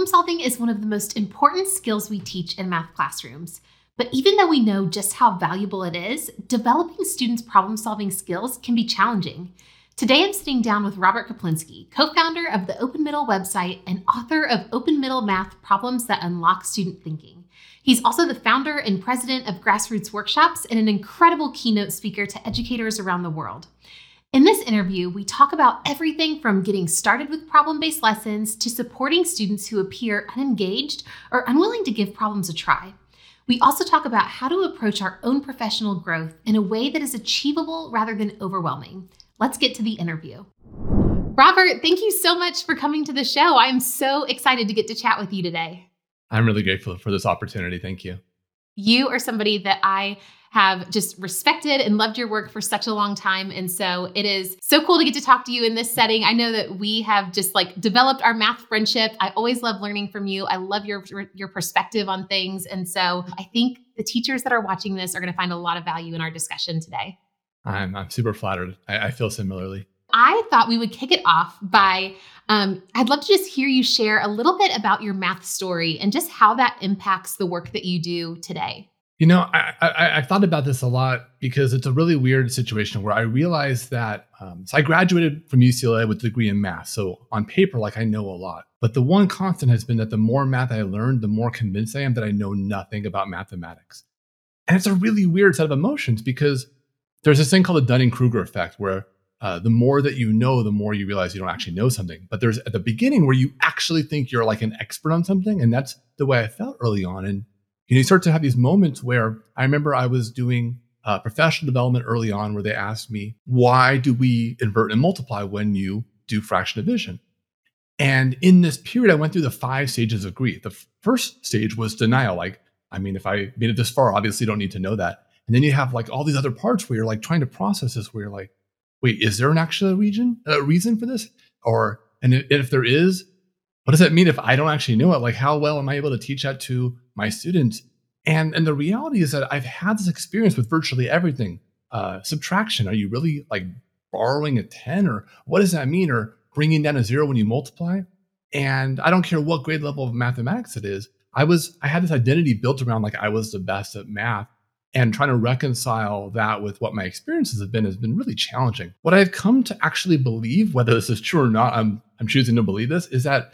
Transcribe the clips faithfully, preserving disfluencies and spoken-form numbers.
Problem solving is one of the most important skills we teach in math classrooms. But even though we know just how valuable it is, developing students' problem solving skills can be challenging. Today, I'm sitting down with Robert Kaplinsky, co-founder of the Open Middle website and author of Open Middle Math Problems That Unlock Student Thinking. He's also the founder and president of Grassroots Workshops and an incredible keynote speaker to educators around the world. In this interview, we talk about everything from getting started with problem-based lessons to supporting students who appear unengaged or unwilling to give problems a try. We also talk about how to approach our own professional growth in a way that is achievable rather than overwhelming. Let's get to the interview. Robert, thank you so much for coming to the show. I'm so excited to get to chat with you today. I'm really grateful for this opportunity. Thank you. You are somebody that I have just respected and loved your work for such a long time. And so it is so cool to get to talk to you in this setting. I know that we have just like developed our math friendship. I always love learning from you. I love your, your perspective on things. And so I think the teachers that are watching this are going to find a lot of value in our discussion today. I'm, I'm super flattered. I, I feel similarly. I thought we would kick it off by, um, I'd love to just hear you share a little bit about your math story and just how that impacts the work that you do today. You know, I, I, I've thought about this a lot because it's a really weird situation where I realized that, um, so I graduated from U C L A with a degree in math. So on paper, like I know a lot, but the one constant has been that the more math I learned, the more convinced I am that I know nothing about mathematics. And it's a really weird set of emotions because there's this thing called the Dunning-Kruger effect where uh, the more that you know, the more you realize you don't actually know something. But there's at the beginning where you actually think you're like an expert on something. And that's the way I felt early on. And you know, you start to have these moments where I remember I was doing uh, professional development early on where they asked me, why do we invert and multiply when you do fraction division? And in this period, I went through the five stages of grief. The first stage was denial. Like, I mean, if I made it this far, obviously you don't need to know that. And then you have like all these other parts where you're like trying to process this, where you're like, wait, is there an actual region, a reason for this? Or, and if there is, what does that mean if I don't actually know it? Like, how well am I able to teach that to my students? And, and the reality is that I've had this experience with virtually everything. Uh, subtraction, are you really like borrowing a ten? Or what does that mean? Or bringing down a zero when you multiply? And I don't care what grade level of mathematics it is. I was, I had this identity built around like I was the best at math. And trying to reconcile that with what my experiences have been has been really challenging. What I've come to actually believe, whether this is true or not, I'm, I'm choosing to believe this, is that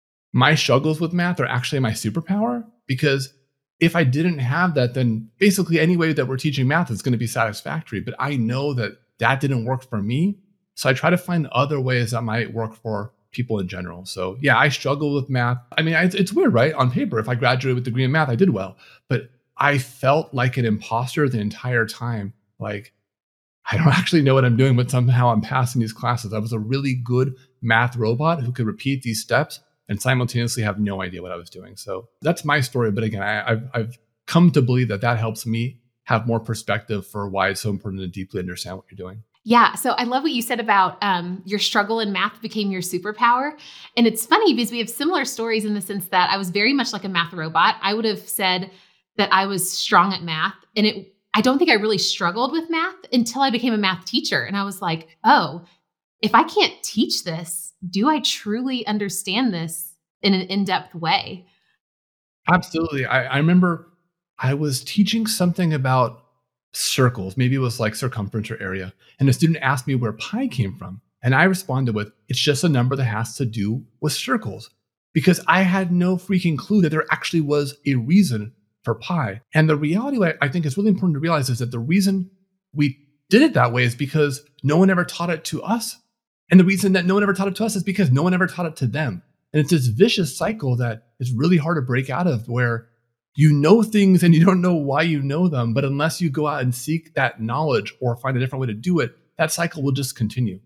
my struggles with math are actually my superpower. Because if I didn't have that, then basically any way that we're teaching math is going to be satisfactory. But I know that that didn't work for me. So I try to find other ways that might work for people in general. So yeah, I struggle with math. I mean, it's, it's weird, right? On paper, if I graduated with a degree in math, I did well. But I felt like an imposter the entire time. Like, I don't actually know what I'm doing, but somehow I'm passing these classes. I was a really good math robot who could repeat these steps and simultaneously have no idea what I was doing. So that's my story. But again, I, I've, I've come to believe that that helps me have more perspective for why it's so important to deeply understand what you're doing. Yeah. So I love what you said about um, your struggle in math became your superpower. And it's funny because we have similar stories in the sense that I was very much like a math robot. I would have said that I was strong at math. And it, I don't think I really struggled with math until I became a math teacher. And I was like, oh, if I can't teach this, do I truly understand this in an in-depth way? Absolutely. I, I remember I was teaching something about circles. Maybe it was like circumference or area. And a student asked me where pi came from. And I responded with, it's just a number that has to do with circles. Because I had no freaking clue that there actually was a reason for pi. And the reality I think is really important to realize is that the reason we did it that way is because no one ever taught it to us. And the reason that no one ever taught it to us is because no one ever taught it to them. And it's this vicious cycle that is really hard to break out of, where you know things and you don't know why you know them. But unless you go out and seek that knowledge or find a different way to do it, that cycle will just continue.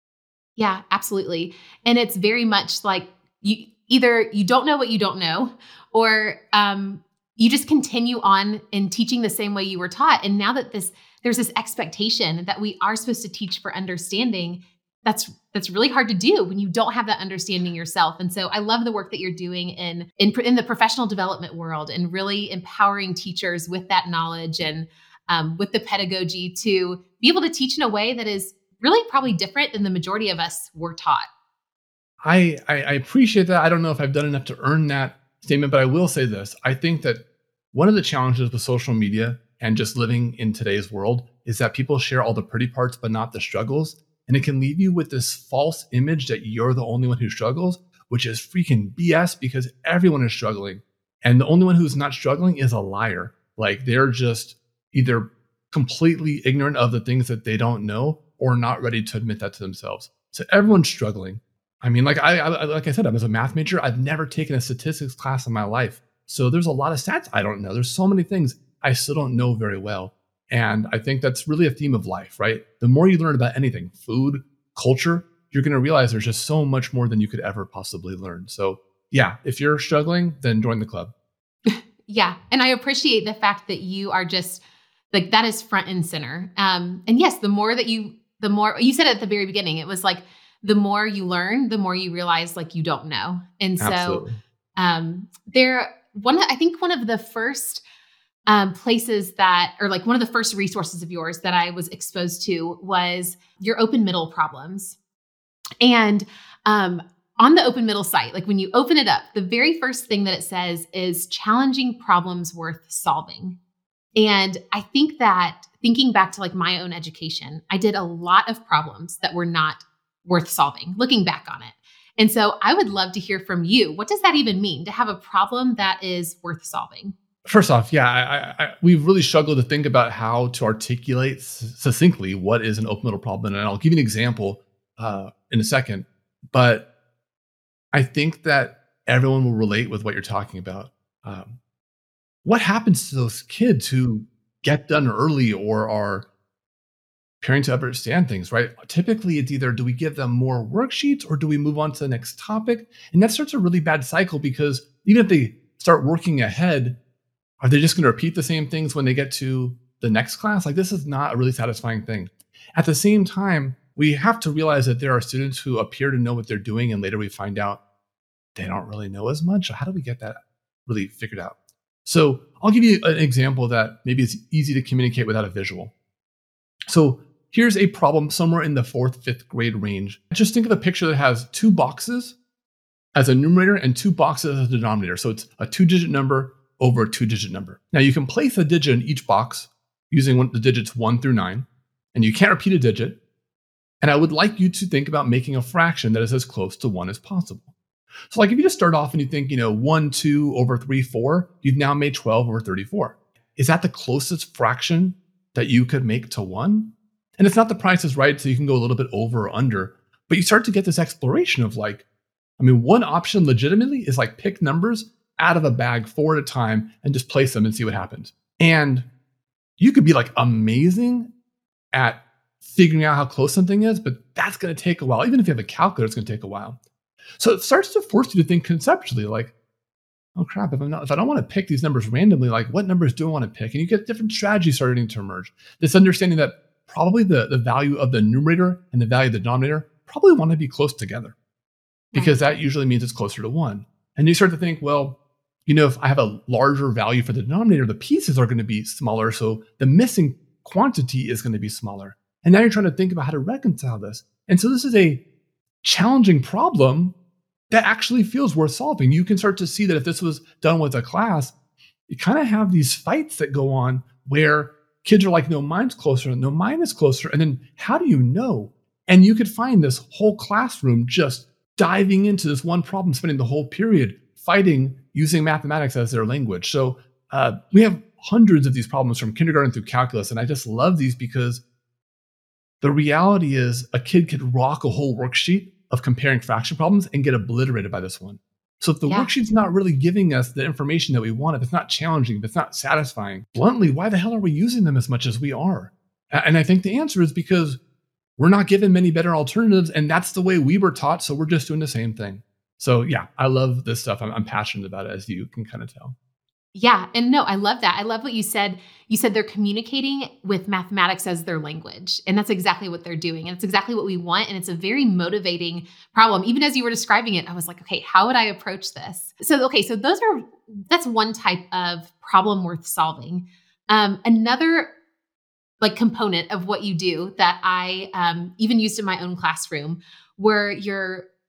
Yeah, absolutely. And it's very much like you either you don't know what you don't know, or um, you just continue on in teaching the same way you were taught. And now that this, there's this expectation that we are supposed to teach for understanding, that's that's really hard to do when you don't have that understanding yourself. And so I love the work that you're doing in, in, in the professional development world and really empowering teachers with that knowledge and um, with the pedagogy to be able to teach in a way that is really probably different than the majority of us were taught. I, I I appreciate that. I don't know if I've done enough to earn that statement, but I will say this. I think that one of the challenges with social media and just living in today's world is that people share all the pretty parts, but not the struggles. And it can leave you with this false image that you're the only one who struggles, which is freaking B S because everyone is struggling. And the only one who's not struggling is a liar. Like they're just either completely ignorant of the things that they don't know or not ready to admit that to themselves. So everyone's struggling. I mean, like I, I like I said, I'm as a math major. I've never taken a statistics class in my life. So there's a lot of stats I don't know. There's so many things I still don't know very well. And I think that's really a theme of life, right? The more you learn about anything, food, culture, you're going to realize there's just so much more than you could ever possibly learn. So yeah, if you're struggling, then join the club. Yeah. And I appreciate the fact that you are just like, that is front and center. Um, and yes, the more that you, the more you said at the very beginning, it was like, the more you learn, the more you realize like you don't know. And so Absolutely. um, there, one, I think one of the first um, places that, or like one of the first resources of yours that I was exposed to was your open middle problems. And um, on the open middle site, like when you open it up, the very first thing that it says is challenging problems worth solving. And I think that thinking back to like my own education, I did a lot of problems that were not worth solving, looking back on it. And so I would love to hear from you. What does that even mean to have a problem that is worth solving? First off, yeah, I, I, we've really struggled to think about how to articulate succinctly what is an open middle problem. And I'll give you an example uh, in a second. But I think that everyone will relate with what you're talking about. Um, what happens to those kids who get done early or are preparing to understand things, right? Typically, it's either do we give them more worksheets or do we move on to the next topic? And that starts a really bad cycle because even if they start working ahead, are they just going to repeat the same things when they get to the next class? Like this is not a really satisfying thing. At the same time, we have to realize that there are students who appear to know what they're doing and later we find out they don't really know as much. So how do we get that really figured out? So I'll give you an example that maybe is easy to communicate without a visual. So here's a problem somewhere in the fourth, fifth grade range. Just think of a picture that has two boxes as a numerator and two boxes as a denominator. So it's a two-digit number over a two-digit number. Now you can place a digit in each box using one, the digits one through nine, and you can't repeat a digit. And I would like you to think about making a fraction that is as close to one as possible. So like if you just start off and you think, you know, one, two over three, four, you've now made twelve over thirty-four. Is that the closest fraction that you could make to one? And it's not the Price is Right, so you can go a little bit over or under, but you start to get this exploration of like, I mean, one option legitimately is like pick numbers out of a bag four at a time and just place them and see what happens. And you could be like amazing at figuring out how close something is, but that's going to take a while. Even if you have a calculator, it's going to take a while. So it starts to force you to think conceptually like, oh crap, if I'm not, if I don't want to pick these numbers randomly, like what numbers do I want to pick? And you get different strategies starting to emerge. This understanding that probably the, the value of the numerator and the value of the denominator probably want to be close together because that usually means it's closer to one. And you start to think, well, you know, if I have a larger value for the denominator, the pieces are going to be smaller. So the missing quantity is going to be smaller. And now you're trying to think about how to reconcile this. And so this is a challenging problem that actually feels worth solving. You can start to see that if this was done with a class, you kind of have these fights that go on where kids are like, no, mine's closer, no, mine is closer. And then how do you know? And you could find this whole classroom just diving into this one problem, spending the whole period fighting using mathematics as their language. So uh, we have hundreds of these problems from kindergarten through calculus. And I just love these because the reality is a kid could rock a whole worksheet of comparing fraction problems and get obliterated by this one. So if the yeah. worksheet's not really giving us the information that we want, if it's not challenging, if it's not satisfying, bluntly, why the hell are we using them as much as we are? And I think the answer is because we're not given many better alternatives, and that's the way we were taught, so we're just doing the same thing. So yeah, I love this stuff. I'm, I'm passionate about it, as you can kind of tell. Yeah. And no, I love that. I love what you said. You said they're communicating with mathematics as their language. And that's exactly what they're doing. And it's exactly what we want. And it's a very motivating problem. Even as you were describing it, I was like, okay, how would I approach this? So, okay. So those are, that's one type of problem worth solving. Um, another like component of what you do that I um, even used in my own classroom were your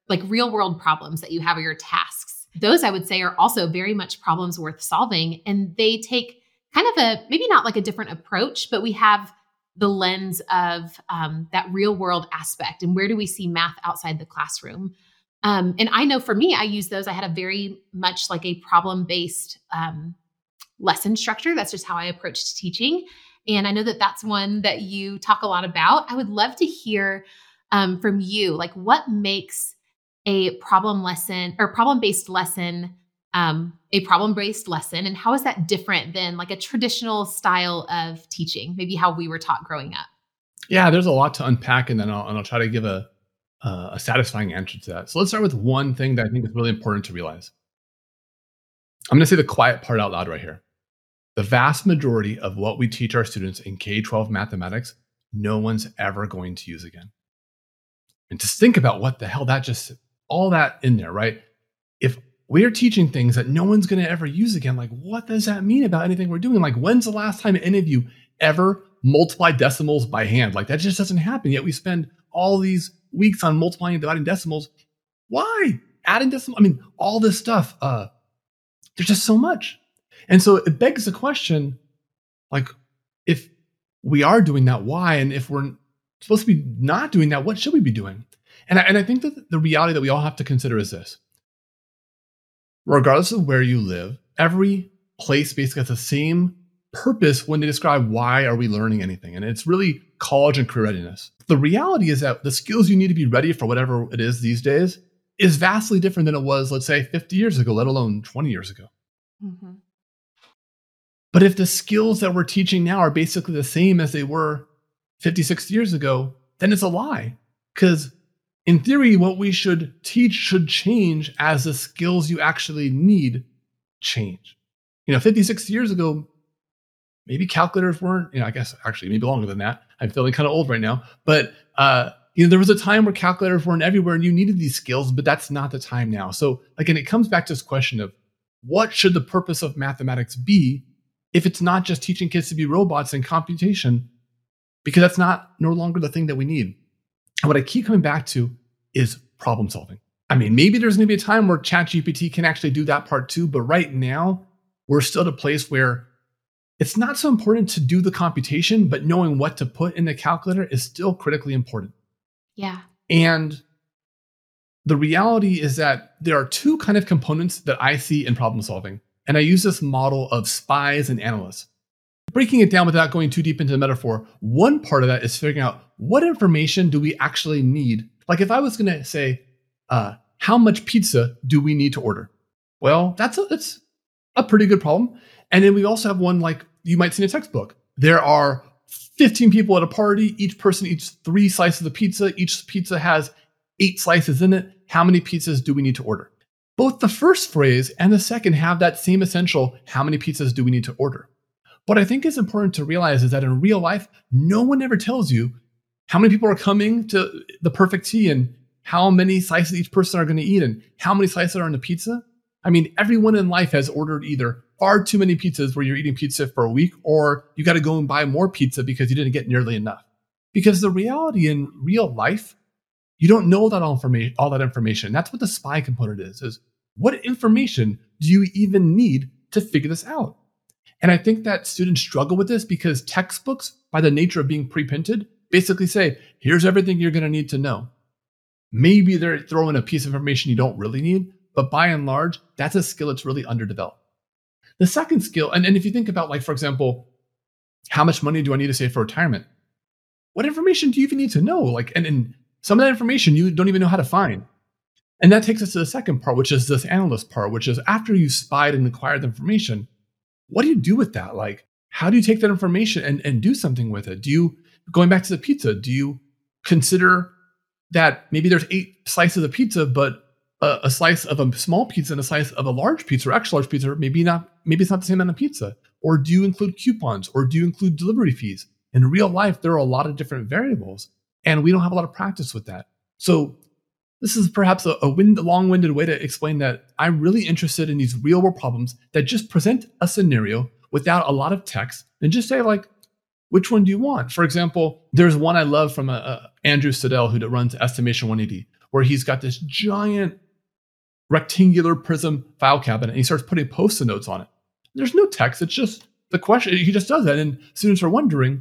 like real world problems that you have, or your tasks. Those I would say are also very much problems worth solving. And they take kind of a, maybe not like a different approach, but we have the lens of um, that real world aspect. And where do we see math outside the classroom? Um, and I know for me, I use those. I had a very much like a problem-based um, lesson structure. That's just how I approached teaching. And I know that that's one that you talk a lot about. I would love to hear um, from you, like what makes a problem lesson or problem-based lesson um, a problem-based lesson, and how is that different than like a traditional style of teaching, maybe how we were taught growing up? Yeah, there's a lot to unpack, and then I'll, and I'll try to give a, uh, a satisfying answer to that. So let's start with one thing that I think is really important to realize. I'm going to say the quiet part out loud right here. The vast majority of what we teach our students in K twelve mathematics, no one's ever going to use again. And just think about what the hell that just, all that in there, right? If we're teaching things that no one's going to ever use again, like what does that mean about anything we're doing? Like when's the last time any of you ever multiplied decimals by hand? Like that just doesn't happen. Yet we spend all these weeks on multiplying and dividing decimals. Why? Adding decimals? I mean, all this stuff. Uh, there's just so much. And so it begs the question, like, if we are doing that, why? And if we're supposed to be not doing that, what should we be doing? And I, and I think that the reality that we all have to consider is this. Regardless of where you live, every place basically has the same purpose when they describe why are we learning anything. And it's really college and career readiness. The reality is that the skills you need to be ready for whatever it is these days is vastly different than it was, let's say, fifty years ago, let alone twenty years ago. Mm-hmm. But if the skills that we're teaching now are basically the same as they were fifty, sixty years ago, then it's a lie. Because in theory, what we should teach should change as the skills you actually need change. You know, fifty, sixty years ago, maybe calculators weren't, you know, I guess actually maybe longer than that. I'm feeling kind of old right now. But, uh, you know, there was a time where calculators weren't everywhere and you needed these skills, but that's not the time now. So again, it comes back to this question of what should the purpose of mathematics be if it's not just teaching kids to be robots and computation, because that's not no longer the thing that we need. And what I keep coming back to is problem solving. I mean, maybe there's going to be a time where ChatGPT can actually do that part too, but right now we're still at a place where it's not so important to do the computation, but knowing what to put in the calculator is still critically important. Yeah. And the reality is that there are two kind of components that I see in problem solving. And I use this model of spies and analysts. Breaking it down without going too deep into the metaphor, one part of that is figuring out what information do we actually need. Like if I was going to say, uh, how much pizza do we need to order? Well, that's a, that's a pretty good problem. And then we also have one like you might see in a textbook. There are fifteen people at a party. Each person eats three slices of pizza. Each pizza has eight slices in it. How many pizzas do we need to order? Both the first phrase and the second have that same essential, how many pizzas do we need to order? What I think is important to realize is that in real life, no one ever tells you how many people are coming to the perfect tea and how many slices each person are going to eat and how many slices are in the pizza. I mean, everyone in life has ordered either far too many pizzas where you're eating pizza for a week, or you got to go and buy more pizza because you didn't get nearly enough. Because the reality in real life, you don't know that all information, all that information. That's what the spy component is, is what information do you even need to figure this out? And I think that students struggle with this because textbooks, by the nature of being pre-printed, basically say, here's everything you're going to need to know. Maybe they're throwing a piece of information you don't really need, but by and large, that's a skill that's really underdeveloped. The second skill, and, and if you think about, like, for example, how much money do I need to save for retirement? What information do you even need to know? Like, and, and some of that information you don't even know how to find. And that takes us to the second part, which is this analyst part, which is after you spied and acquired the information, what do you do with that? Like, how do you take that information and, and do something with it? Do you, going back to the pizza, do you consider that maybe there's eight slices of pizza, but a, a slice of a small pizza and a slice of a large pizza or extra large pizza, maybe not, maybe it's not the same amount of pizza? Or do you include coupons? Or do you include delivery fees? In real life, there are a lot of different variables, and we don't have a lot of practice with that. So this is perhaps a, a wind, long-winded way to explain that I'm really interested in these real-world problems that just present a scenario without a lot of text and just say, like, which one do you want? For example, there's one I love from a, a Andrew Siddell who runs Estimation one eighty. where he's got this giant rectangular prism file cabinet and he starts putting post-it notes on it. There's no text. It's just the question. He just does that. And students are wondering,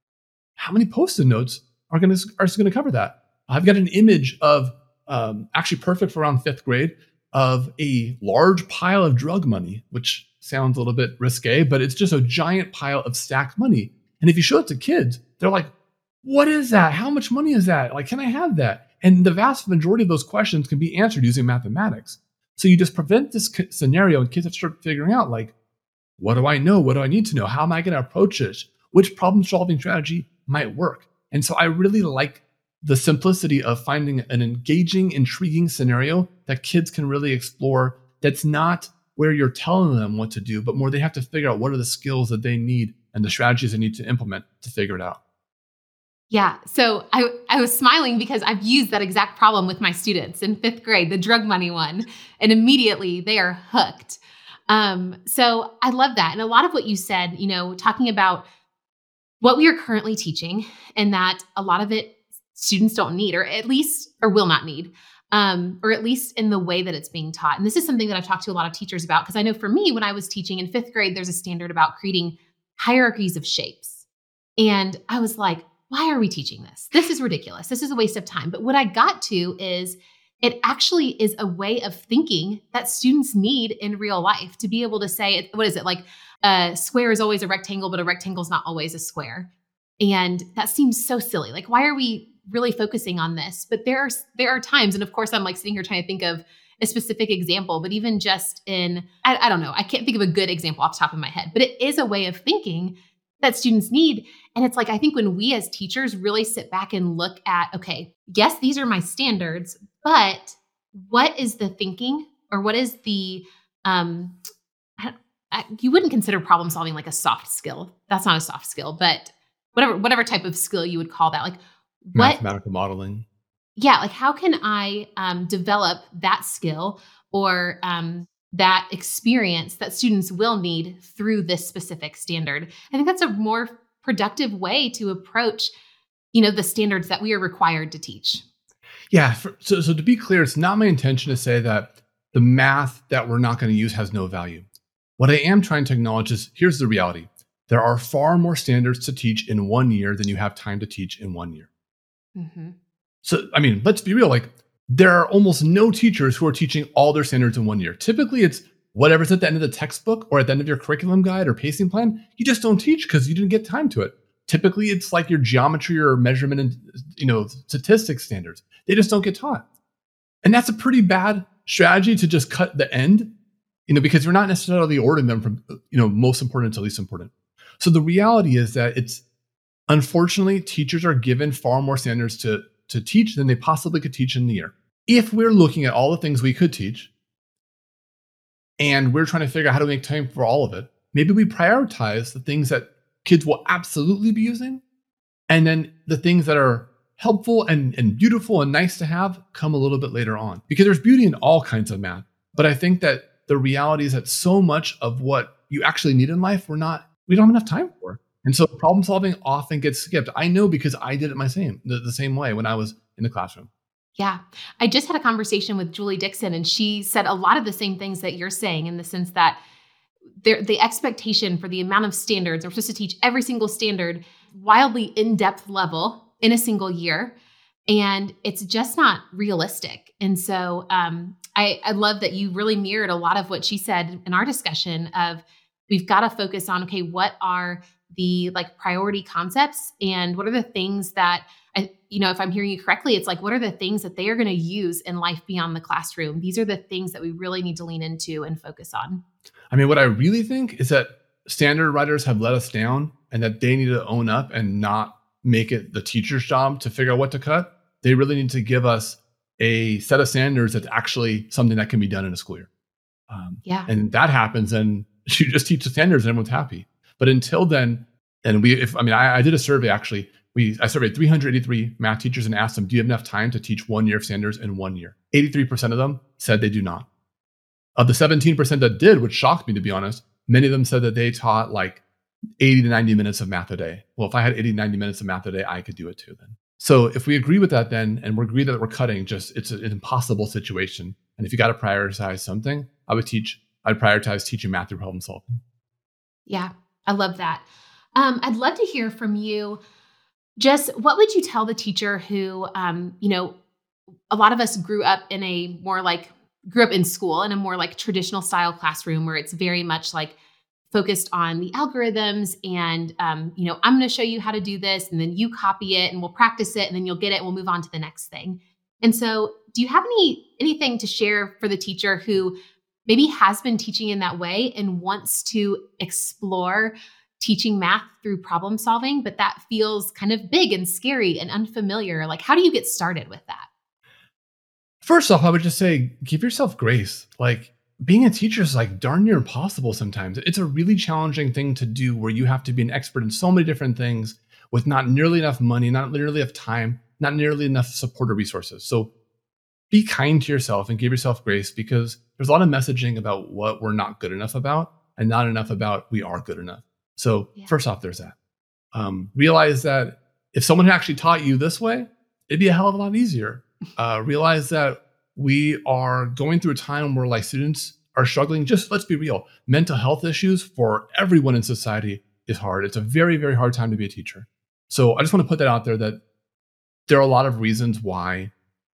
how many post-it notes are going to are going to cover that? I've got an image of um, actually perfect for around fifth grade of a large pile of drug money, which sounds a little bit risque, but it's just a giant pile of stacked money. And if you show it to kids, they're like, what is that? How much money is that? Like, can I have that? And the vast majority of those questions can be answered using mathematics. So you just prevent this scenario and kids have to start figuring out, like, what do I know? What do I need to know? How am I going to approach this? Which problem solving strategy might work? And so I really like the simplicity of finding an engaging, intriguing scenario that kids can really explore. That's not where you're telling them what to do, but more they have to figure out what are the skills that they need and the strategies they need to implement to figure it out. Yeah. So I, I was smiling because I've used that exact problem with my students in fifth grade, the drug money one, and immediately they are hooked. Um, so I love that. And a lot of what you said, you know, talking about what we are currently teaching and that a lot of it students don't need, or at least, or will not need, um, or at least in the way that it's being taught. And this is something that I've talked to a lot of teachers about, because I know for me, when I was teaching in fifth grade, there's a standard about creating hierarchies of shapes. And I was like, why are we teaching this? This is ridiculous. This is a waste of time. But what I got to is it actually is a way of thinking that students need in real life to be able to say, what is it? Like a square is always a rectangle, but a rectangle is not always a square. And that seems so silly. Like, why are we really focusing on this? But there are, there are times, and of course I'm like sitting here trying to think of a specific example, but even just in, I, I don't know, I can't think of a good example off the top of my head, but it is a way of thinking that students need. And it's like, I think when we as teachers really sit back and look at, okay, yes, these are my standards, but what is the thinking, or what is the, um, I, I, you wouldn't consider problem solving like a soft skill. That's not a soft skill, but whatever, whatever type of skill you would call that. Like what, mathematical modeling. Yeah. Like how can I um, develop that skill or um, that experience that students will need through this specific standard? I think that's a more productive way to approach, you know, the standards that we are required to teach. Yeah. For, so, so to be clear, it's not my intention to say that the math that we're not going to use has no value. What I am trying to acknowledge is here's the reality. There are far more standards to teach in one year than you have time to teach in one year. Mm-hmm. So, I mean, let's be real. Like, there are almost no teachers who are teaching all their standards in one year. Typically, it's whatever's at the end of the textbook or at the end of your curriculum guide or pacing plan. You just don't teach because you didn't get time to it. Typically, it's like your geometry or measurement and, you know, statistics standards. They just don't get taught. And that's a pretty bad strategy to just cut the end, you know, because you're not necessarily ordering them from, you know, most important to least important. So the reality is that it's, unfortunately, teachers are given far more standards to, to teach than they possibly could teach in the year. If we're looking at all the things we could teach and we're trying to figure out how to make time for all of it, maybe we prioritize the things that kids will absolutely be using, and then the things that are helpful and, and beautiful and nice to have come a little bit later on. Because there's beauty in all kinds of math. But I think that the reality is that so much of what you actually need in life, we're not, we don't have enough time for. And so problem solving often gets skipped. I know because I did it my same, the, the same way when I was in the classroom. Yeah. I just had a conversation with Julie Dixon, and she said a lot of the same things that you're saying, in the sense that there, the expectation for the amount of standards, we're supposed to teach every single standard, wildly in-depth level in a single year. And it's just not realistic. And so um, I, I love that you really mirrored a lot of what she said in our discussion of, we've got to focus on, okay, what are the like priority concepts, and what are the things that, I, you know, if I'm hearing you correctly, it's like, what are the things that they are going to use in life beyond the classroom? These are the things that we really need to lean into and focus on. I mean, what I really think is that standard writers have let us down, and that they need to own up and not make it the teacher's job to figure out what to cut. They really need to give us a set of standards that's actually something that can be done in a school year. Um, yeah. And that happens, and you just teach the standards and everyone's happy. But until then, and we, if I mean, I, I did a survey actually. We I surveyed three hundred eighty-three math teachers and asked them, do you have enough time to teach one year of standards in one year? eighty-three percent of them said they do not. Of the seventeen percent that did, which shocked me to be honest, many of them said that they taught like eighty to ninety minutes of math a day. Well, if I had eighty, ninety minutes of math a day, I could do it too then. So if we agree with that then, and we agree that we're cutting, just it's an impossible situation. And if you got to prioritize something, I would teach, I'd prioritize teaching math through problem solving. Yeah, I love that. Um, I'd love to hear from you. Just what would you tell the teacher who, um, you know, a lot of us grew up in a more like, grew up in school in a more like traditional style classroom where it's very much like focused on the algorithms and, um, you know, I'm going to show you how to do this and then you copy it and we'll practice it and then you'll get it and we'll move on to the next thing. And so do you have any, anything to share for the teacher who maybe has been teaching in that way and wants to explore teaching math through problem solving, but that feels kind of big and scary and unfamiliar? Like, how do you get started with that? First off, I would just say, give yourself grace. Like being a teacher is like darn near impossible sometimes. It's a really challenging thing to do where you have to be an expert in so many different things with not nearly enough money, not nearly enough time, not nearly enough support or resources. So be kind to yourself and give yourself grace, because there's a lot of messaging about what we're not good enough about and not enough about we are good enough. So yeah. First off, there's that. Um, realize that if someone had actually taught you this way, it'd be a hell of a lot easier. Uh, realize that we are going through a time where like students are struggling. Just let's be real. Mental health issues for everyone in society is hard. It's a very, very hard time to be a teacher. So I just want to put that out there that there are a lot of reasons why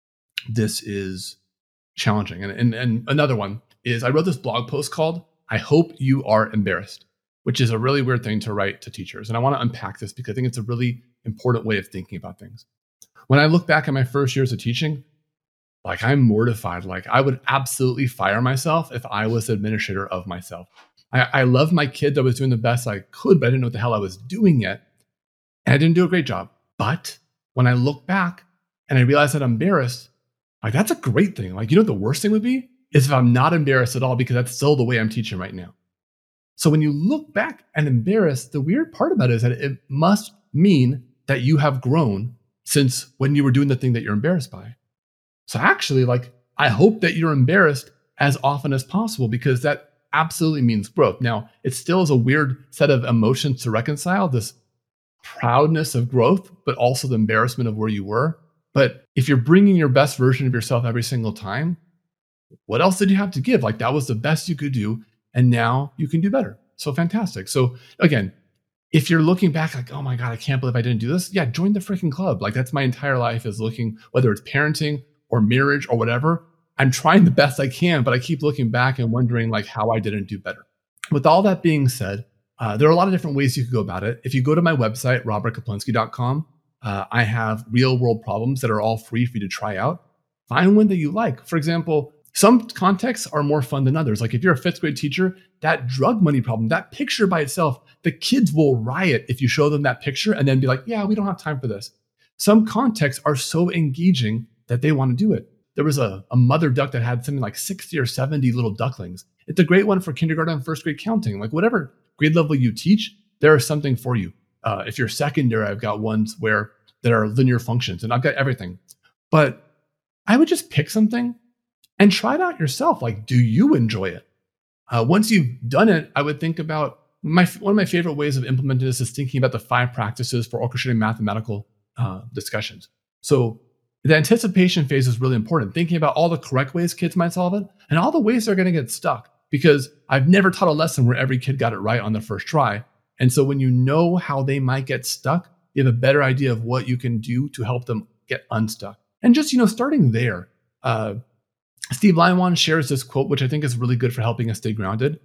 this is challenging. And, and, and another one is I wrote this blog post called I Hope You Are Embarrassed, which is a really weird thing to write to teachers. And I want to unpack this because I think it's a really important way of thinking about things. When I look back at my first years of teaching, like I'm mortified. Like I would absolutely fire myself if I was the administrator of myself. I, I loved my kids. I was doing the best I could, but I didn't know what the hell I was doing yet. And I didn't do a great job. But when I look back and I realize that I'm embarrassed, like that's a great thing. Like, you know what the worst thing would be? Is if I'm not embarrassed at all, because that's still the way I'm teaching right now. So when you look back and embarrassed, the weird part about it is that it must mean that you have grown since when you were doing the thing that you're embarrassed by. So actually, like, I hope that you're embarrassed as often as possible, because that absolutely means growth. Now, it still is a weird set of emotions to reconcile, this proudness of growth, but also the embarrassment of where you were. But if you're bringing your best version of yourself every single time, what else did you have to give? Like that was the best you could do. And now you can do better. So fantastic. So again, if you're looking back like, oh my God, I can't believe I didn't do this. Yeah, join the freaking club. Like that's my entire life is looking, whether it's parenting or marriage or whatever, I'm trying the best I can, but I keep looking back and wondering like how I didn't do better. With all that being said, uh, there are a lot of different ways you could go about it. If you go to my website, robert kaplinsky dot com, uh, I have real world problems that are all free for you to try out. Find one that you like. For example, some contexts are more fun than others. Like if you're a fifth grade teacher, that drug money problem, that picture by itself, the kids will riot if you show them that picture and then be like, yeah, we don't have time for this. Some contexts are so engaging that they want to do it. There was a, a mother duck that had something like sixty or seventy little ducklings. It's a great one for kindergarten and first grade counting. Like whatever grade level you teach, there is something for you. Uh, if you're secondary, I've got ones where there are linear functions and I've got everything. But I would just pick something and try it out yourself. Like, do you enjoy it? Uh, once you've done it, I would think about my one of my favorite ways of implementing this is thinking about the five practices for orchestrating mathematical uh, discussions. So the anticipation phase is really important. Thinking about all the correct ways kids might solve it and all the ways they're going to get stuck. Because I've never taught a lesson where every kid got it right on the first try. And so when you know how they might get stuck, you have a better idea of what you can do to help them get unstuck. And just, you know, starting there, uh, Steve Leinwan shares this quote, which I think is really good for helping us stay grounded.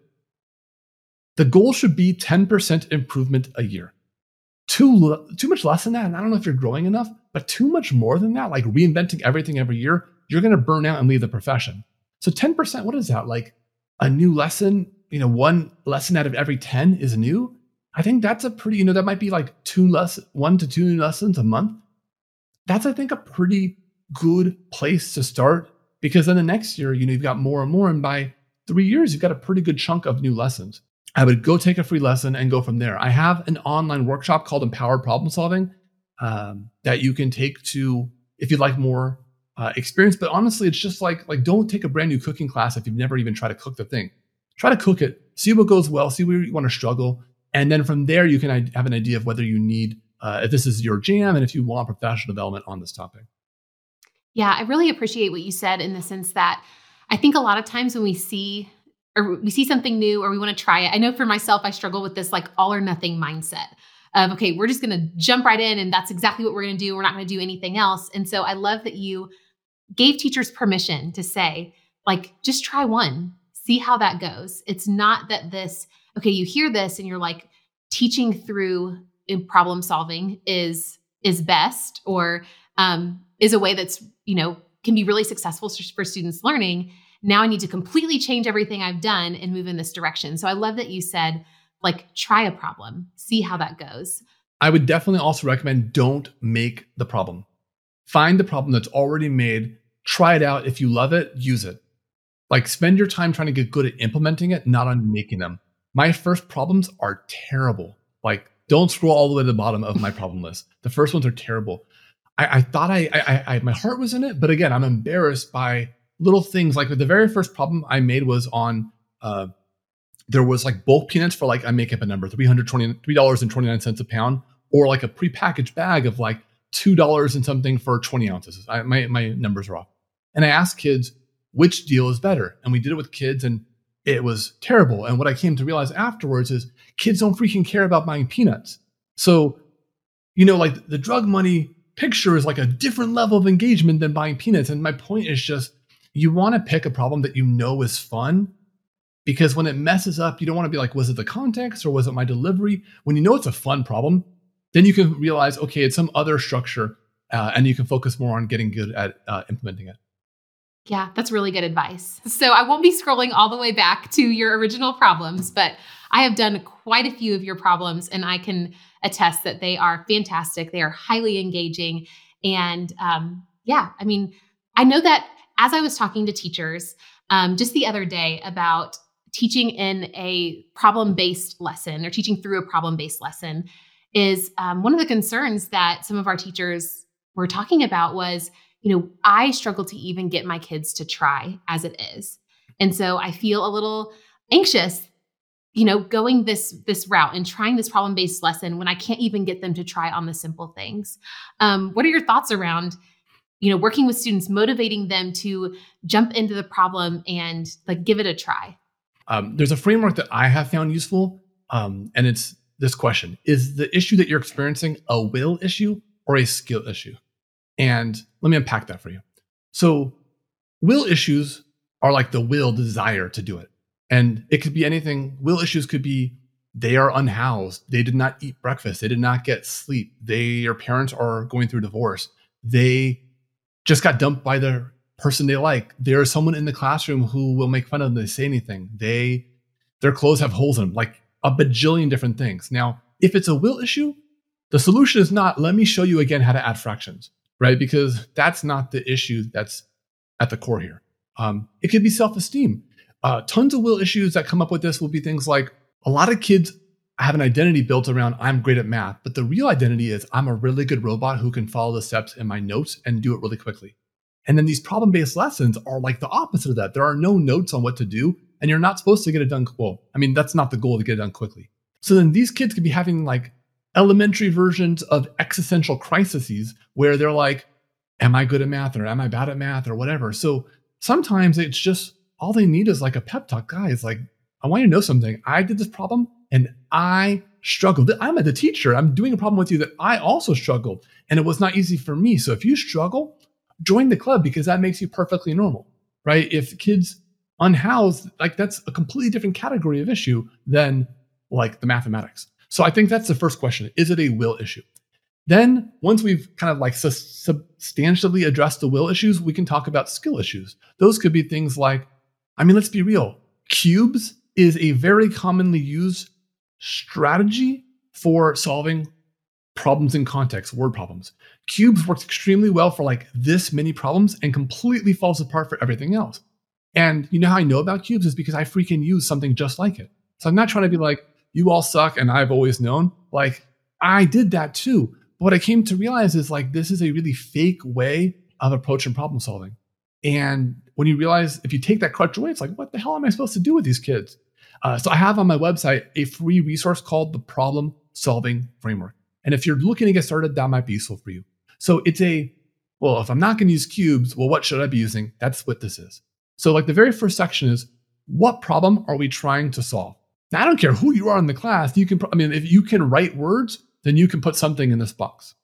The goal should be ten percent improvement a year. Too, too much less than that, and I don't know if you're growing enough, but too much more than that, like reinventing everything every year, you're going to burn out and leave the profession. So ten percent, what is that? Like a new lesson, you know, one lesson out of every ten is new. I think that's a pretty, you know, that might be like two less, one to two new lessons a month. That's, I think, a pretty good place to start. Because then the next year, you know, you've got more and more. And by three years, you've got a pretty good chunk of new lessons. I would go take a free lesson and go from there. I have an online workshop called Empowered Problem Solving um, that you can take to, if you'd like more uh, experience. But honestly, it's just like, like, don't take a brand new cooking class if you've never even tried to cook the thing. Try to cook it, see what goes well, see where you want to struggle. And then from there, you can have an idea of whether you need uh, if this is your jam and if you want professional development on this topic. Yeah, I really appreciate what you said in the sense that I think a lot of times when we see or we see something new or we want to try it, I know for myself, I struggle with this like all or nothing mindset of, okay, we're just going to jump right in and that's exactly what we're going to do. We're not going to do anything else. And so I love that you gave teachers permission to say, like, just try one, see how that goes. It's not that this, okay, you hear this and you're like teaching through in problem solving is, is best or um, is a way that's, you know, can be really successful for students learning. Now I need to completely change everything I've done and move in this direction. So I love that you said, like, try a problem, see how that goes. I would definitely also recommend don't make the problem. Find the problem that's already made, try it out. If you love it, use it. Like, spend your time trying to get good at implementing it, not on making them. My first problems are terrible. Like, don't scroll all the way to the bottom of my problem list. The first ones are terrible. I, I thought I, I, I, my heart was in it, but again, I'm embarrassed by little things. Like the very first problem I made was on, uh, there was like bulk peanuts for like, I make up a number, three hundred twenty-three dollars and twenty-nine cents a pound, or like a prepackaged bag of like two dollars and something for twenty ounces. I, my, my numbers are off. And I asked kids, which deal is better? And we did it with kids and it was terrible. And what I came to realize afterwards is kids don't freaking care about buying peanuts. So, you know, like the drug money picture is like a different level of engagement than buying peanuts. And my point is just, you want to pick a problem that you know is fun, because when it messes up, you don't want to be like, was it the context or was it my delivery? When you know it's a fun problem, then you can realize, okay, it's some other structure uh, and you can focus more on getting good at uh, implementing it. Yeah, that's really good advice. So I won't be scrolling all the way back to your original problems, but I have done quite a few of your problems and I can attest that they are fantastic. They are highly engaging. And um, yeah, I mean, I know that as I was talking to teachers um, just the other day about teaching in a problem-based lesson or teaching through a problem-based lesson is um, one of the concerns that some of our teachers were talking about was, you know, I struggle to even get my kids to try as it is. And so I feel a little anxious, you know, going this, this route and trying this problem-based lesson when I can't even get them to try on the simple things. Um, what are your thoughts around, you know, working with students, motivating them to jump into the problem and like give it a try? Um, there's a framework that I have found useful. Um, and it's this question: is the issue that you're experiencing a will issue or a skill issue? And let me unpack that for you. So will issues are like the will, desire to do it. And it could be anything. Will issues could be they are unhoused. They did not eat breakfast. They did not get sleep. They, their parents are going through divorce. They just got dumped by their person they like. There's someone in the classroom who will make fun of them if they say anything. They, their clothes have holes in them, like a bajillion different things. Now, if it's a will issue, the solution is not, let me show you again how to add fractions. Right? Because that's not the issue that's at the core here. Um, it could be self-esteem. Uh, tons of will issues that come up with this will be things like a lot of kids have an identity built around I'm great at math, but the real identity is I'm a really good robot who can follow the steps in my notes and do it really quickly. And then these problem-based lessons are like the opposite of that. There are no notes on what to do, and you're not supposed to get it done. Well, I mean, that's not the goal to get it done quickly. So then these kids could be having like elementary versions of existential crises where they're like, am I good at math or am I bad at math or whatever? So sometimes it's just all they need is like a pep talk. Guys, like, I want you to know something. I did this problem and I struggled. I'm the teacher. I'm doing a problem with you that I also struggled and it was not easy for me. So if you struggle, join the club because that makes you perfectly normal, right? If kids unhoused, like that's a completely different category of issue than like the mathematics. So I think that's the first question. Is it a will issue? Then once we've kind of like substantially addressed the will issues, we can talk about skill issues. Those could be things like, I mean, let's be real. Cubes is a very commonly used strategy for solving problems in context, word problems. Cubes works extremely well for like this many problems and completely falls apart for everything else. And you know how I know about cubes is because I freaking use something just like it. So I'm not trying to be like, you all suck and I've always known. Like, I did that too. But what I came to realize is like, this is a really fake way of approaching problem solving. And when you realize, if you take that crutch away, it's like, what the hell am I supposed to do with these kids? Uh, so I have on my website a free resource called the Problem Solving Framework. And if you're looking to get started, that might be useful for you. So it's a, well, if I'm not going to use cubes, well, what should I be using? That's what this is. So like the very first section is, what problem are we trying to solve? Now, I don't care who you are in the class. You can, I mean, if you can write words, then you can put something in this box.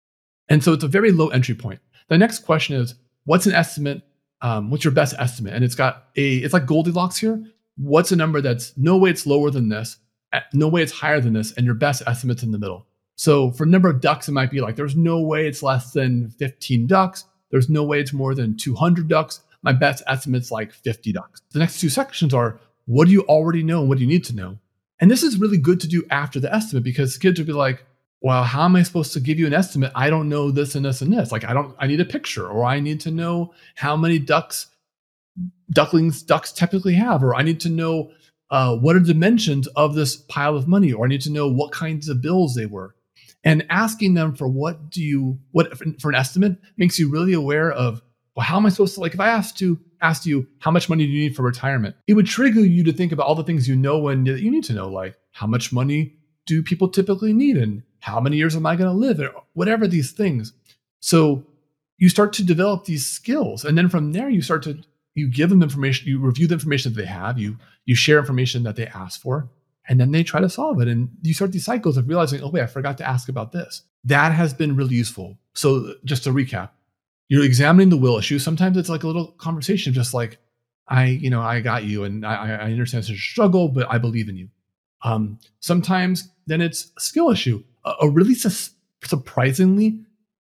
And so it's a very low entry point. The next question is, what's an estimate? Um, what's your best estimate? And it's got a, it's like Goldilocks here. What's a number that's no way it's lower than this, no way it's higher than this, and your best estimate's in the middle. So for number of ducks, it might be like, there's no way it's less than fifteen ducks. There's no way it's more than two hundred ducks. My best estimate's like fifty ducks. The next two sections are, what do you already know and what do you need to know? And this is really good to do after the estimate, because kids would be like, well, how am I supposed to give you an estimate? I don't know this and this and this. Like, I don't, I need a picture, or I need to know how many ducks, ducklings, ducks typically have, or I need to know uh, what are the dimensions of this pile of money, or I need to know what kinds of bills they were. And asking them for what do you, what for an estimate makes you really aware of, well, how am I supposed to, like, if I asked to asked you, how much money do you need for retirement? It would trigger you to think about all the things you know and that you need to know, like how much money do people typically need, and how many years am I going to live, or whatever these things. So you start to develop these skills. And then from there, you start to, you give them information, you review the information that they have, you, you share information that they asked for, and then they try to solve it. And you start these cycles of realizing, oh, wait, I forgot to ask about this. That has been really useful. So just to recap, you're examining the will issue. Sometimes it's like a little conversation, just like, I, you know, I got you, and I, I understand it's a struggle, but I believe in you. Um, sometimes then it's a skill issue. A, a really su- surprisingly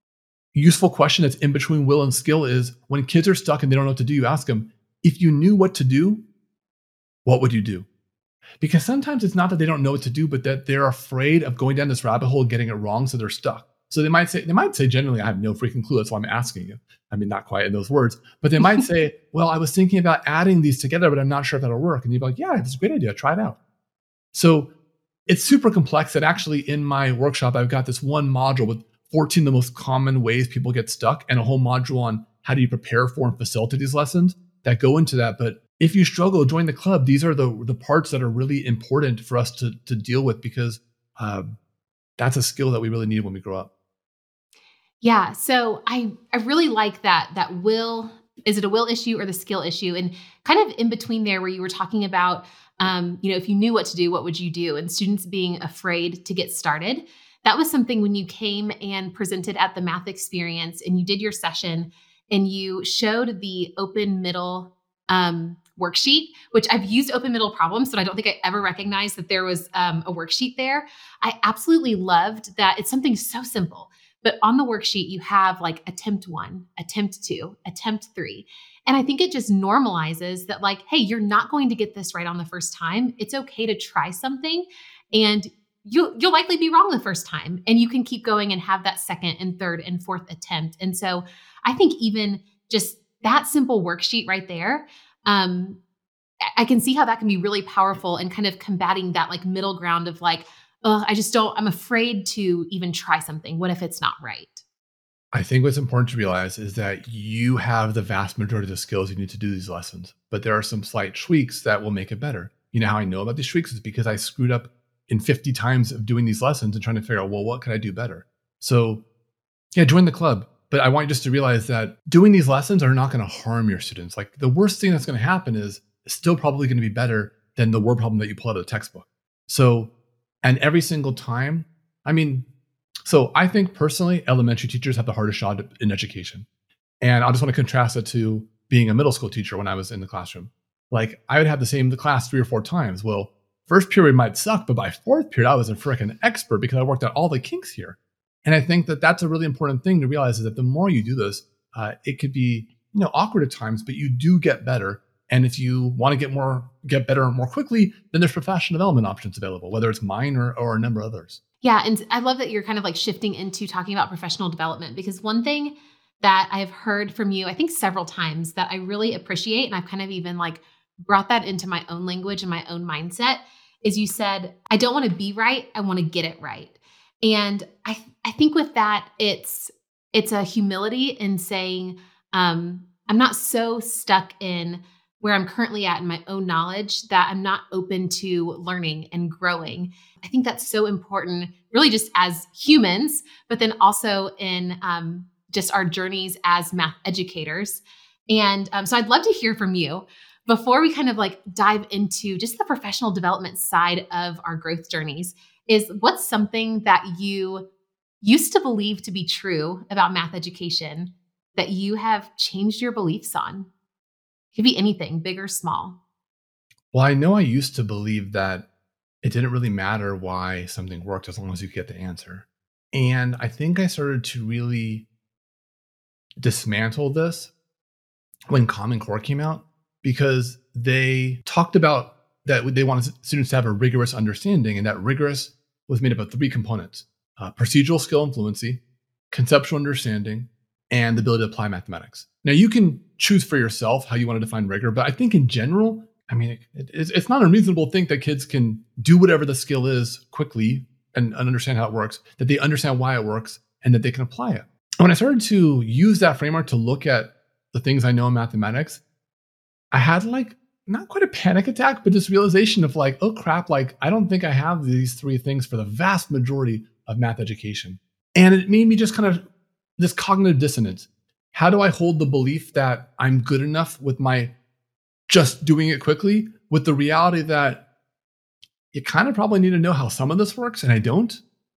useful question that's in between will and skill is, when kids are stuck and they don't know what to do, you ask them, if you knew what to do, what would you do? Because sometimes it's not that they don't know what to do, but that they're afraid of going down this rabbit hole and getting it wrong, so they're stuck. So they might say, they might say generally, I have no freaking clue. That's why I'm asking you. I mean, not quite in those words, but they might say, well, I was thinking about adding these together, but I'm not sure if that'll work. And you'd be like, yeah, that's a great idea. Try it out. So it's super complex that actually in my workshop, I've got this one module with fourteen the most common ways people get stuck, and a whole module on how do you prepare for and facilitate these lessons that go into that. But if you struggle, join the club. These are the, the parts that are really important for us to, to deal with, because um, that's a skill that we really need when we grow up. Yeah. So I, I really like that, that will, is it a will issue or the skill issue? And kind of in between there, where you were talking about, um, you know, if you knew what to do, what would you do? And students being afraid to get started. That was something when you came and presented at the Math Experience and you did your session and you showed the open middle um, worksheet, which I've used open middle problems, but I don't think I ever recognized that there was um, a worksheet there. I absolutely loved that. It's something so simple. But on the worksheet, you have like attempt one, attempt two, attempt three. And I think it just normalizes that, like, hey, you're not going to get this right on the first time. It's okay to try something, and you'll, you'll likely be wrong the first time. And you can keep going and have that second and third and fourth attempt. And so I think even just that simple worksheet right there, um, I can see how that can be really powerful and kind of combating that like middle ground of like, oh, I just don't, I'm afraid to even try something. What if it's not right? I think what's important to realize is that you have the vast majority of the skills you need to do these lessons, but there are some slight tweaks that will make it better. You know how I know about these tweaks is because I screwed up in fifty times of doing these lessons and trying to figure out, well, what could I do better? So yeah, join the club. But I want you just to realize that doing these lessons are not going to harm your students. Like, the worst thing that's going to happen is it's still probably going to be better than the word problem that you pull out of the textbook. So, and every single time, I mean, so I think personally, elementary teachers have the hardest job in education. And I just want to contrast it to being a middle school teacher when I was in the classroom. Like, I would have the same the class three or four times. Well, first period might suck, but by fourth period, I was a freaking expert because I worked out all the kinks here. And I think that that's a really important thing to realize, is that the more you do this, uh, it could be, you know, awkward at times, but you do get better. And if you want to get more, get better more quickly, then there's professional development options available, whether it's mine or, or a number of others. Yeah. And I love that you're kind of like shifting into talking about professional development, because one thing that I've heard from you, I think several times, that I really appreciate, and I've kind of even like brought that into my own language and my own mindset, is you said, I don't want to be right. I want to get it right. And I, I think with that, it's, it's a humility in saying, um, I'm not so stuck in where I'm currently at in my own knowledge that I'm not open to learning and growing. I think that's so important, really just as humans, but then also in um, just our journeys as math educators. And um, so I'd love to hear from you before we kind of like dive into just the professional development side of our growth journeys. Is what's something that you used to believe to be true about math education that you have changed your beliefs on? It could be anything, big or small. Well, I know I used to believe that it didn't really matter why something worked as long as you get the answer. And I think I started to really dismantle this when Common Core came out, because they talked about that they wanted students to have a rigorous understanding, and that rigorous was made up of three components: uh, procedural skill and fluency, conceptual understanding, and the ability to apply mathematics. Now, you can choose for yourself how you want to define rigor, but I think in general, I mean, it, it's, it's not unreasonable to think that kids can do whatever the skill is quickly and, and understand how it works, that they understand why it works, and that they can apply it. When I started to use that framework to look at the things I know in mathematics, I had like, not quite a panic attack, but this realization of like, oh crap, like I don't think I have these three things for the vast majority of math education. And it made me just kind of this cognitive dissonance. How do I hold the belief that I'm good enough with my just doing it quickly with the reality that you kind of probably need to know how some of this works and I don't?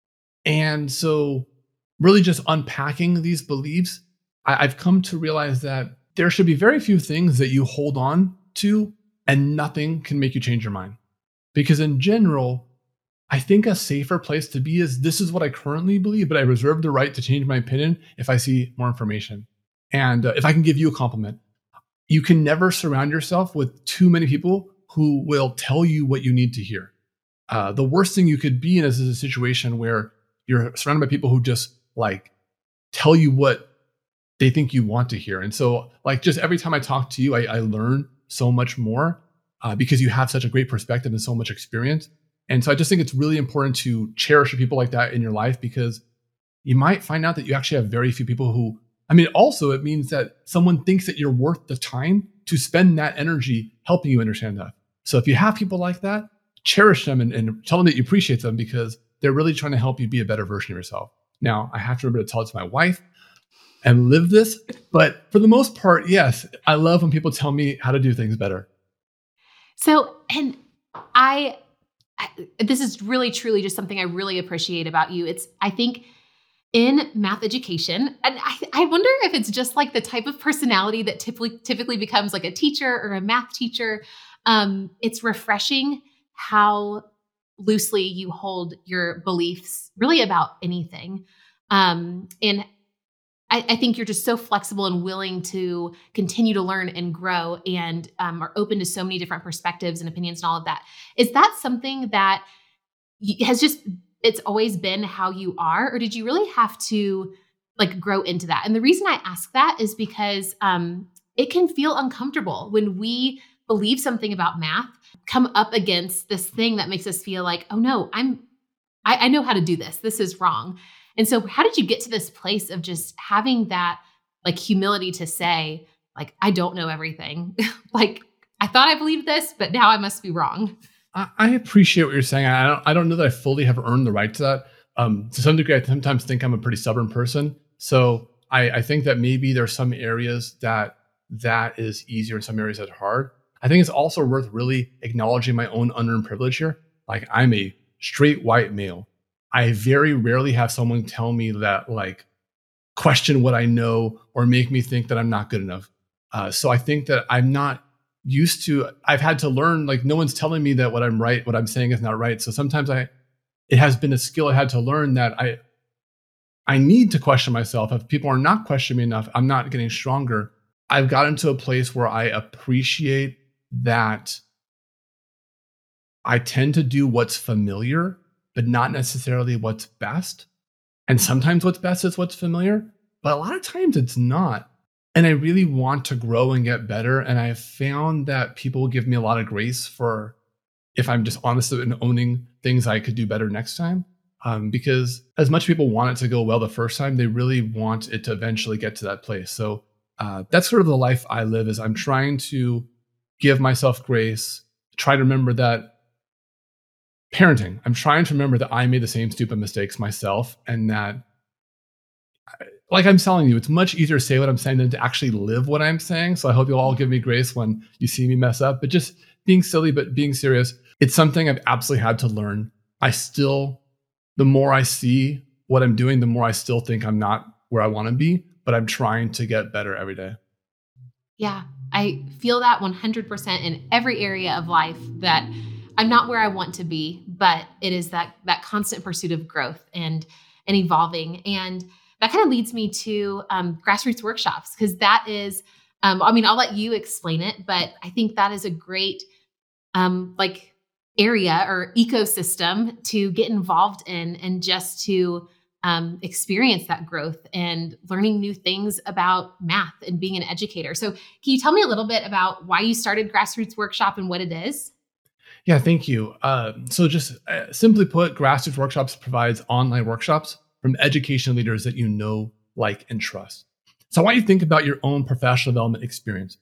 And so really just unpacking these beliefs, I, I've come to realize that there should be very few things that you hold on to and nothing can make you change your mind. Because in general, I think a safer place to be is this is what I currently believe, but I reserve the right to change my opinion if I see more information. And uh, if I can give you a compliment, you can never surround yourself with too many people who will tell you what you need to hear. Uh, the worst thing you could be in is a situation where you're surrounded by people who just like tell you what they think you want to hear. And so like just every time I talk to you, I, I learn so much more uh, because you have such a great perspective and so much experience. And so I just think it's really important to cherish people like that in your life, because you might find out that you actually have very few people who, I mean, also it means that someone thinks that you're worth the time to spend that energy helping you understand that. So if you have people like that, cherish them and, and tell them that you appreciate them, because they're really trying to help you be a better version of yourself. Now, I have to remember to tell it to my wife and live this, but for the most part, yes, I love when people tell me how to do things better. So, and I, I this is really truly just something I really appreciate about you. It's, I think in math education, and I, I wonder if it's just like the type of personality that typically typically becomes like a teacher or a math teacher. Um, it's refreshing how loosely you hold your beliefs really about anything. Um, and I, I think you're just so flexible and willing to continue to learn and grow, and um, are open to so many different perspectives and opinions and all of that. Is that something that has just, it's always been how you are, or did you really have to like grow into that? And the reason I ask that is because um, it can feel uncomfortable when we believe something about math, come up against this thing that makes us feel like, oh no, I'm, I, I know how to do this. This is wrong. And so how did you get to this place of just having that like humility to say, like, I don't know everything. Like, I thought I believed this, but now I must be wrong. I, I appreciate what you're saying. I don't, I don't know that I fully have earned the right to that. Um, to some degree, I sometimes think I'm a pretty stubborn person. So I, I think that maybe there are some areas that that is easier and some areas that are hard. I think it's also worth really acknowledging my own unearned privilege here. Like, I'm a straight white male. I very rarely have someone tell me that, like, question what I know or make me think that I'm not good enough. Uh, so I think that I'm not used to, I've had to learn, like, no one's telling me that what I'm right, what I'm saying is not right. So sometimes I, it has been a skill I had to learn that I, I need to question myself. If people are not questioning me enough, I'm not getting stronger. I've gotten to a place where I appreciate that I tend to do what's familiar, but not necessarily what's best. And sometimes what's best is what's familiar, but a lot of times it's not. And I really want to grow and get better. And I have found that people give me a lot of grace for if I'm just honest in owning things I could do better next time. Um, because as much people want it to go well the first time, they really want it to eventually get to that place. So uh, that's sort of the life I live, is I'm trying to give myself grace, try to remember that parenting, I'm trying to remember that I made the same stupid mistakes myself, and that, like I'm telling you, it's much easier to say what I'm saying than to actually live what I'm saying. So I hope you'll all give me grace when you see me mess up, but just being silly, but being serious. It's something I've absolutely had to learn. I still, the more I see what I'm doing, the more I still think I'm not where I want to be, but I'm trying to get better every day. Yeah, I feel that one hundred percent in every area of life, that I'm not where I want to be, but it is that that constant pursuit of growth and and evolving. And that kind of leads me to um, grassroots workshops, because that is, um, I mean, I'll let you explain it, but I think that is a great um, like area or ecosystem to get involved in, and just to um, experience that growth and learning new things about math and being an educator. So can you tell me a little bit about why you started Grassroots Workshop and what it is? Yeah, thank you. Uh, so just uh, simply put, Grassroots Workshops provides online workshops from education leaders that you know, like, and trust. So I want you to think about your own professional development experience.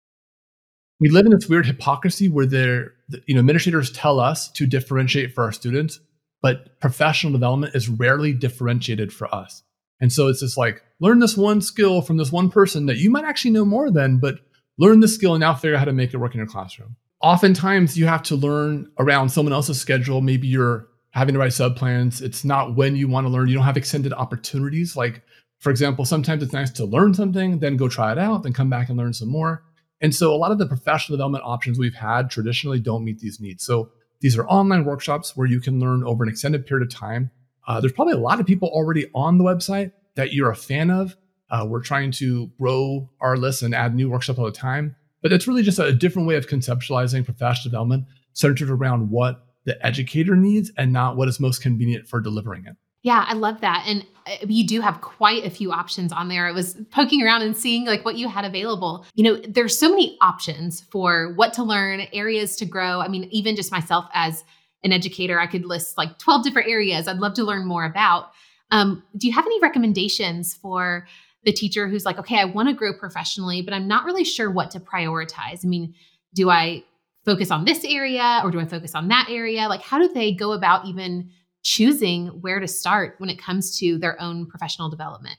We live in this weird hypocrisy where they're, you know, administrators tell us to differentiate for our students, but professional development is rarely differentiated for us. And so it's just like, learn this one skill from this one person that you might actually know more than, but learn this skill and now figure out how to make it work in your classroom. Oftentimes you have to learn around someone else's schedule. Maybe you're having to write subplans. It's not when you want to learn. You don't have extended opportunities. Like, for example, sometimes it's nice to learn something, then go try it out, then come back and learn some more. And so a lot of the professional development options we've had traditionally don't meet these needs. So these are online workshops where you can learn over an extended period of time. Uh, there's probably a lot of people already on the website that you're a fan of. Uh, we're trying to grow our list and add new workshops all the time. But it's really just a different way of conceptualizing professional development centered around what the educator needs and not what is most convenient for delivering it. Yeah, I love that. And you do have quite a few options on there. I was poking around and seeing like what you had available. You know, there's so many options for what to learn, areas to grow. I mean, even just myself as an educator, I could list like twelve different areas I'd love to learn more about. Um, do you have any recommendations for the teacher who's like, okay, I want to grow professionally, but I'm not really sure what to prioritize? I mean, do I focus on this area or do I focus on that area? Like, how do they go about even choosing where to start when it comes to their own professional development?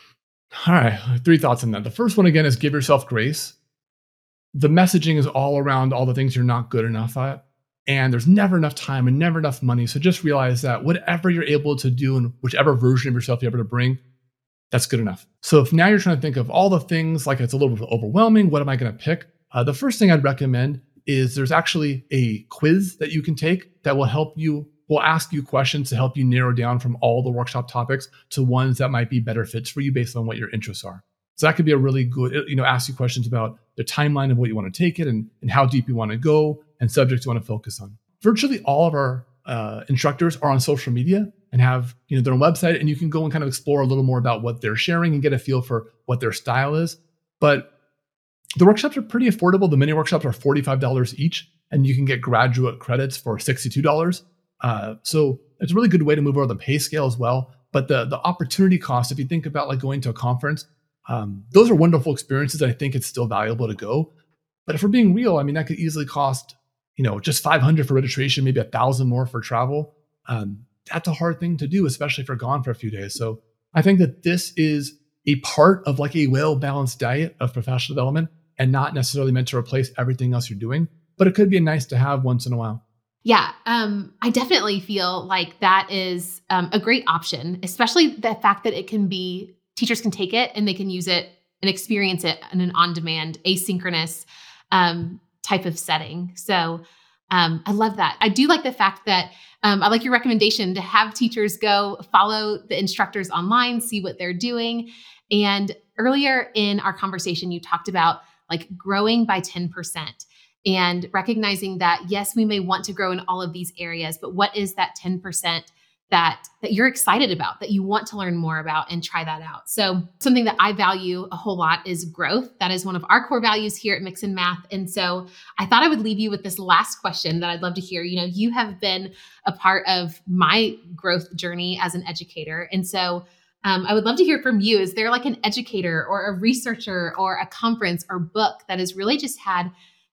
All right, three thoughts on that. The first one, again, is give yourself grace. The messaging is all around all the things you're not good enough at, and there's never enough time and never enough money. So just realize that whatever you're able to do and whichever version of yourself you're able to bring, that's good enough. So if now you're trying to think of all the things, like it's a little bit overwhelming, what am I going to pick? Uh, the first thing I'd recommend is there's actually a quiz that you can take that will help you We'll ask you questions to help you narrow down from all the workshop topics to ones that might be better fits for you based on what your interests are. So that could be a really good, you know, ask you questions about the timeline of what you want to take it and, and how deep you want to go and subjects you want to focus on. Virtually all of our uh, instructors are on social media and have, you know, their own website, and you can go and kind of explore a little more about what they're sharing and get a feel for what their style is. But the workshops are pretty affordable. The mini workshops are forty-five dollars each, and you can get graduate credits for sixty-two dollars. Uh, so it's a really good way to move over the pay scale as well. But the the opportunity cost, if you think about like going to a conference, um, those are wonderful experiences. I think it's still valuable to go. But if we're being real, I mean, that could easily cost, you know, just five hundred dollars for registration, maybe a thousand more for travel. Um, that's a hard thing to do, especially if you're gone for a few days. So I think that this is a part of like a well-balanced diet of professional development and not necessarily meant to replace everything else you're doing. But it could be nice to have once in a while. Yeah, um, I definitely feel like that is um, a great option, especially the fact that it can be, teachers can take it and they can use it and experience it in an on-demand, asynchronous um, type of setting. So um, I love that. I do like the fact that um, I like your recommendation to have teachers go follow the instructors online, see what they're doing. And earlier in our conversation, you talked about like growing by ten percent. And recognizing that, yes, we may want to grow in all of these areas, but what is that ten percent that, that you're excited about, that you want to learn more about and try that out? So something that I value a whole lot is growth. That is one of our core values here at Mix and Math. And so I thought I would leave you with this last question that I'd love to hear. You know, you have been a part of my growth journey as an educator. And so um, I would love to hear from you. Is there like an educator or a researcher or a conference or book that has really just had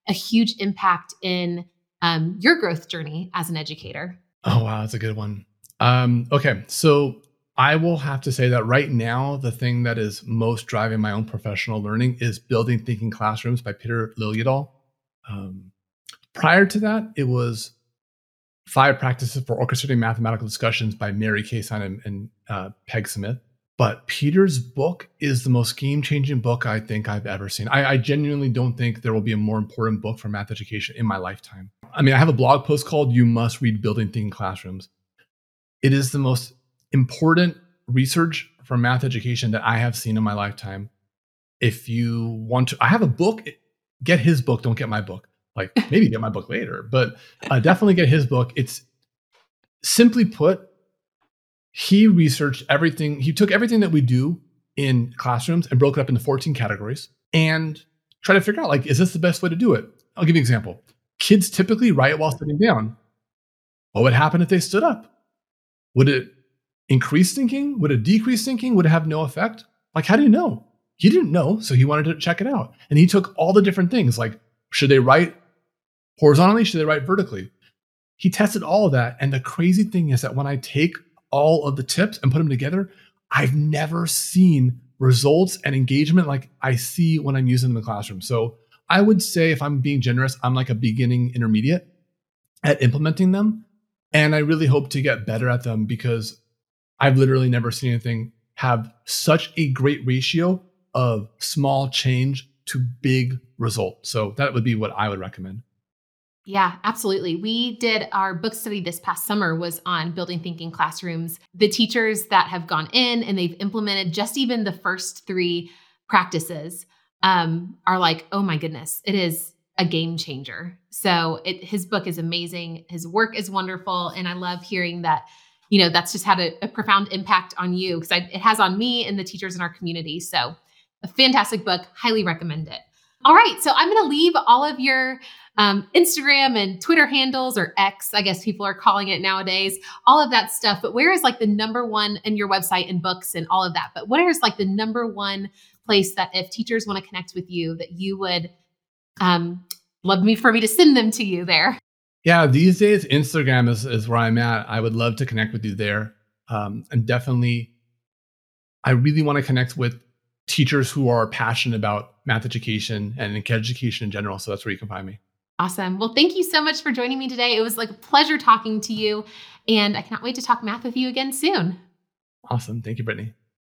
a huge impact in um, your growth journey as an educator? Oh, wow. That's a good one. Um, okay. So I will have to say that right now, the thing that is most driving my own professional learning is Building Thinking Classrooms by Peter Liljedahl. Um, prior to that, it was Five Practices for Orchestrating Mathematical Discussions by Mary Kaysen and, and uh, Peg Smith. But Peter's book is the most game-changing book I think I've ever seen. I, I genuinely don't think there will be a more important book for math education in my lifetime. I mean, I have a blog post called You Must Read Building Thinking Classrooms. It is the most important research for math education that I have seen in my lifetime. If you want to, I have a book, get his book, don't get my book. Like maybe get my book later, but uh, definitely get his book. It's simply put, he researched everything. He took everything that we do in classrooms and broke it up into fourteen categories and try to figure out, like, is this the best way to do it? I'll give you an example. Kids typically write while sitting down. What would happen if they stood up? Would it increase thinking? Would it decrease thinking? Would it have no effect? Like, how do you know? He didn't know, so he wanted to check it out. And he took all the different things, like, should they write horizontally? Should they write vertically? He tested all of that. And the crazy thing is that when I take all of the tips and put them together, I've never seen results and engagement like I see when I'm using them in the classroom. So I would say, if I'm being generous, I'm like a beginning intermediate at implementing them. And I really hope to get better at them because I've literally never seen anything have such a great ratio of small change to big result. So that would be what I would recommend. Yeah, absolutely. We did our book study this past summer was on Building Thinking Classrooms. The teachers that have gone in and they've implemented just even the first three practices um, are like, oh my goodness, it is a game changer. So it, his book is amazing. His work is wonderful. And I love hearing that, you know, that's just had a, a profound impact on you because it has on me and the teachers in our community. So a fantastic book. Highly recommend it. All right. So I'm going to leave all of your um, Instagram and Twitter handles, or X, I guess people are calling it nowadays, all of that stuff. But where is like the number one in your website and books and all of that? But what is like the number one place that if teachers want to connect with you, that you would um, love me for me to send them to you there? Yeah, these days, Instagram is, is where I'm at. I would love to connect with you there. Um, and definitely, I really want to connect with teachers who are passionate about math education and education in general. So that's where you can find me. Awesome. Well, thank you so much for joining me today. It was like a pleasure talking to you, and I cannot wait to talk math with you again soon. Awesome. Thank you, Brittany.